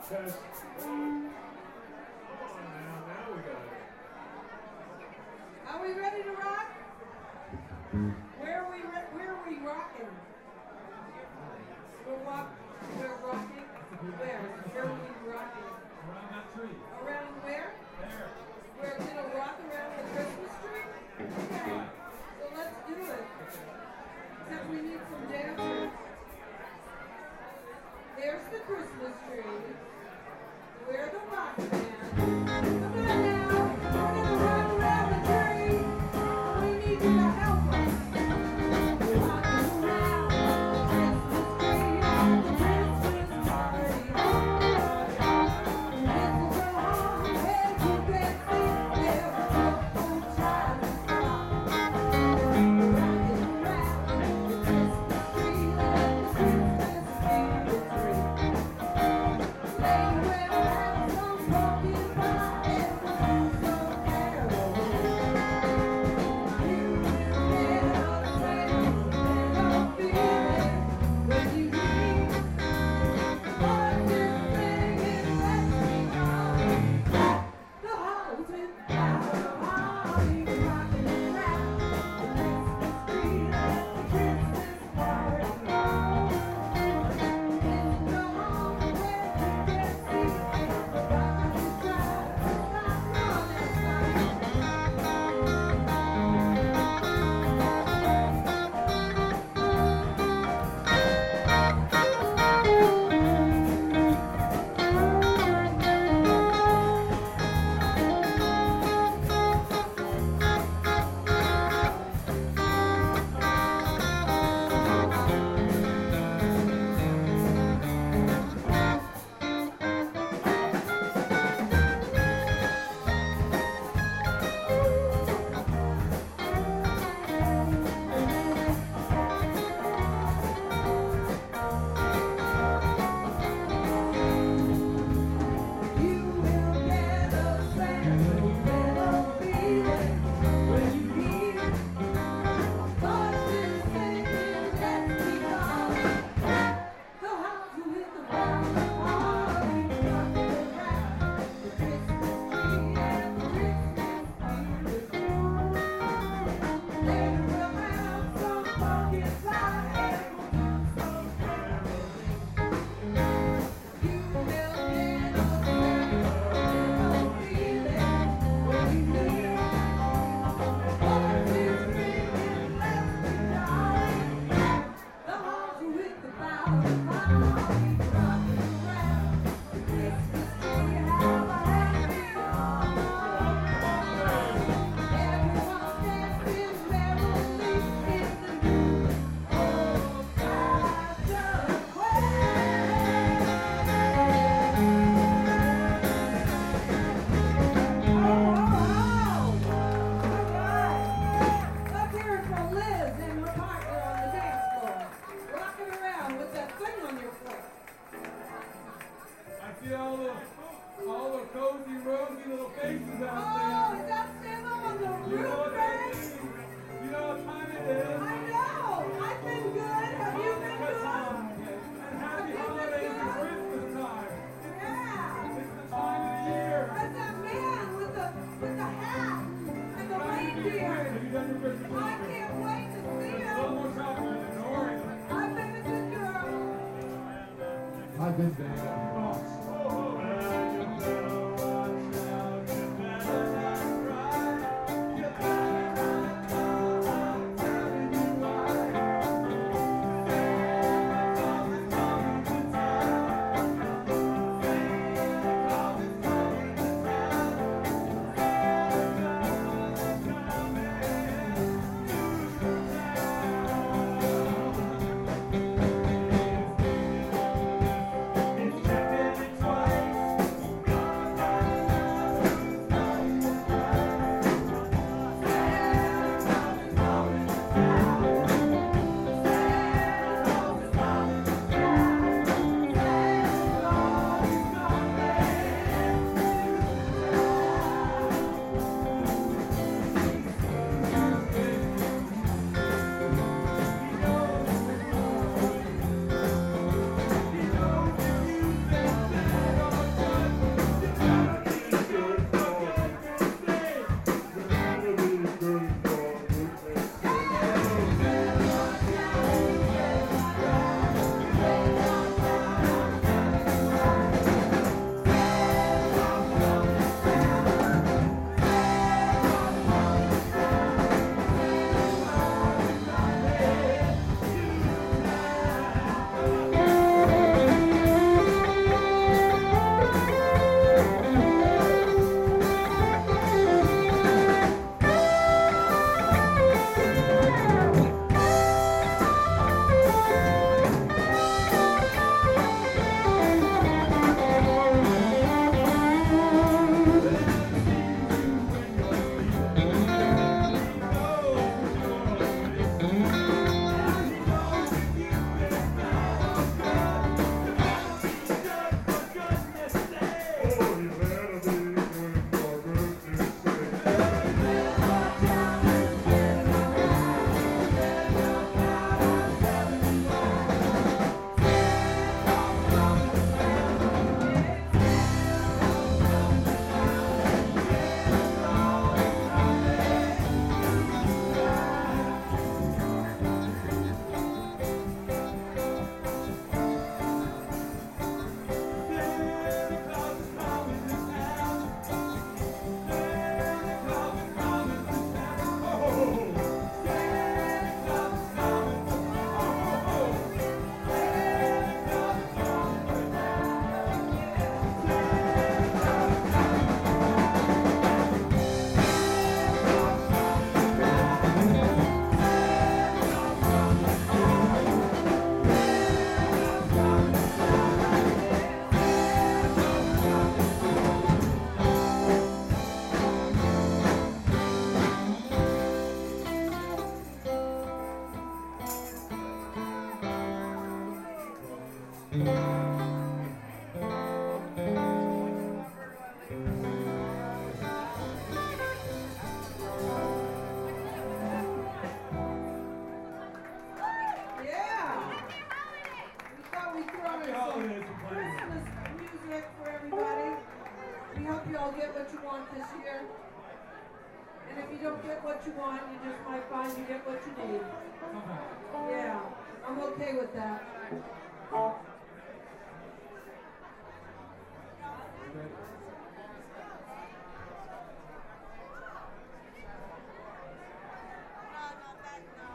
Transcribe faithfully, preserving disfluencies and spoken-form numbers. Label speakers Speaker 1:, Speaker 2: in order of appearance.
Speaker 1: Test. Come on now, now we got it.
Speaker 2: Are we ready to rock? Where are we? Where are we rocking? We're rock. We're rocking. Where? Where are we rocking?
Speaker 1: Around that tree.
Speaker 2: Around where?
Speaker 1: There.
Speaker 2: We're gonna rock around the Christmas tree. Okay. So let's do it. Except we need some dancers. There's the Christmas tree. We're the rock band. Come on now. We're gonna rock around the tree. We need you to help us. We're rocking around the Christmas tree at the Christmas party. Little girl on the head, you can see there was no child to stop. We're rocking around the Christmas tree, let the Christmas spirit free. Lady, we'll have some pumpkin pie and we'll have some caroling. You will get a sense of feeling when you hear voices singing, let's be gone. The halls with boughs of holly rocking around the Christmas tree at the Christmas party. Little girl on the bed, you can see everybody's trying to stop running sign. You will get a sentimental feeling when you hear voices singing, let's be gone. The house with the bells of holly rocking around the Christmas tree and the Christmas spirit. Later we'll have some pumpkin pie and we'll do some caroling. You will get a sentimental feeling when you hear voices singing, let's be jolly. The halls with the boughs of holly rocking around the Christmas tree, have a happy holiday. Everyone's dancing merrily in the new old-fashioned way. Let's hear it from Liz and her partner on the dance floor, rocking around with that thing on your foot.
Speaker 1: I see all the all the cozy, rosy little faces
Speaker 2: Oh,
Speaker 1: out
Speaker 2: is that Santa on the
Speaker 1: there. You know
Speaker 2: roof,
Speaker 1: what that
Speaker 2: Greg?
Speaker 1: means? You know what time it is?
Speaker 2: I know. I've been good. Have you been
Speaker 1: Hanukkah
Speaker 2: good?
Speaker 1: time. And happy
Speaker 2: Have you been
Speaker 1: holidays and
Speaker 2: good?
Speaker 1: Christmas time.
Speaker 2: Yeah.
Speaker 1: It's the time of the year.
Speaker 2: That's that man with the with the hat and the
Speaker 1: Have you
Speaker 2: reindeer.
Speaker 1: done your Christmas
Speaker 2: I
Speaker 1: shopping?
Speaker 2: can't wait to see
Speaker 1: There's a little
Speaker 2: him.
Speaker 1: more shopping than Oregon.
Speaker 2: I've been a good girl.
Speaker 1: I've been there.
Speaker 3: It's
Speaker 2: Yeah. We thought we'd throw in some Christmas music for everybody. We hope you all get what you want this year. And if you don't get what you want, you just might find you get what you need. Yeah, I'm okay with that.